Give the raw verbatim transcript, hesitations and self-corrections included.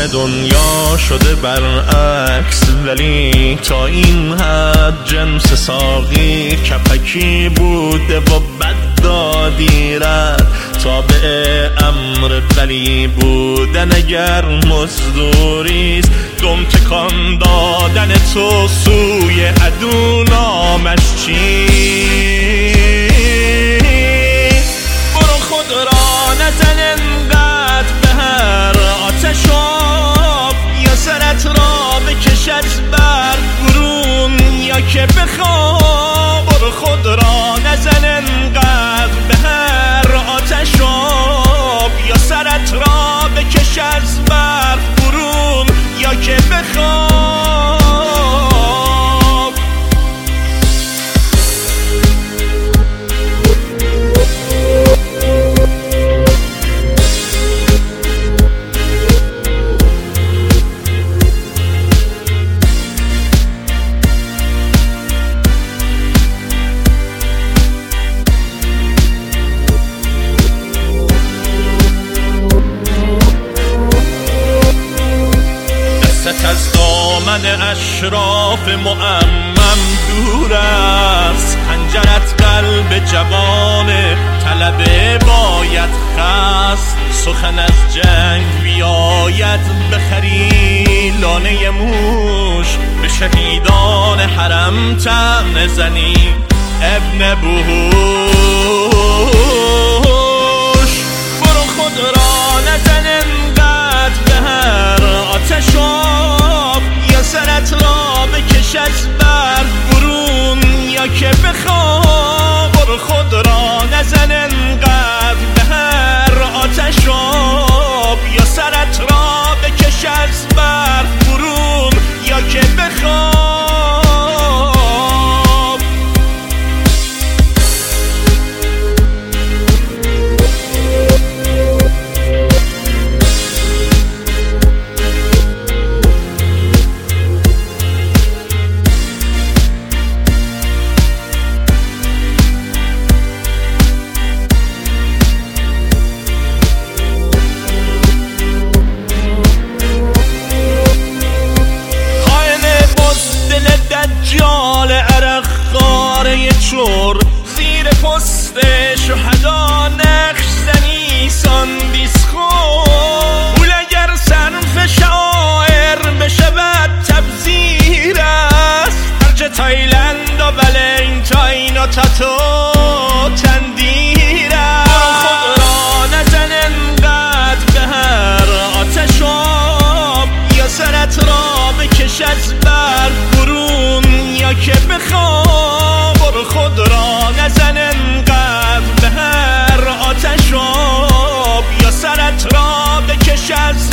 همه دنیا شده برعکس، ولی تا این حد جنس ساقی کپکی بوده و بد دادی رد. تابع امر ولی بودن اگر مزدوریست، دم تکان دادن تو سوی عدو نامش چیست؟ برو خود را نزن انقدر به هر آتش آب، یا سرت را بکش از برق برون یا که بخواب. برو خود را نزن انقدر به هر آتش آب، یا سرت را بکش از برق برون یا که بخواب. از دامن اشراف معمم دور است، خنجرت قلب جوان طلبه باید خست. سخن از جنگ بیاید بخری لانه موش، به شهیدان حرم طعنه زنی ابن بوش. برو خود را نزن انقدر به هر آتش آب، یا سرت را بکش از برق برون یا که بخواب. برو خود را نزن انقدر به هر آتش آب، یا سرت را بکش از برق برون یا که بخواب. دجال عرق خاره چور، زیر پست شهدا نقش زنی ساندیس خور. پول اگر صرف شاعر بشود تبذیر است، هرچه تایلند و ولنتاین و تاتو تندیر است. برو خود را نزن انقدر به هر آتش آب، یا سرت را بکش از برق برون یا که بخواب. برو خود را نزن انقدر به هر آتش آب، یا سرت را بکش از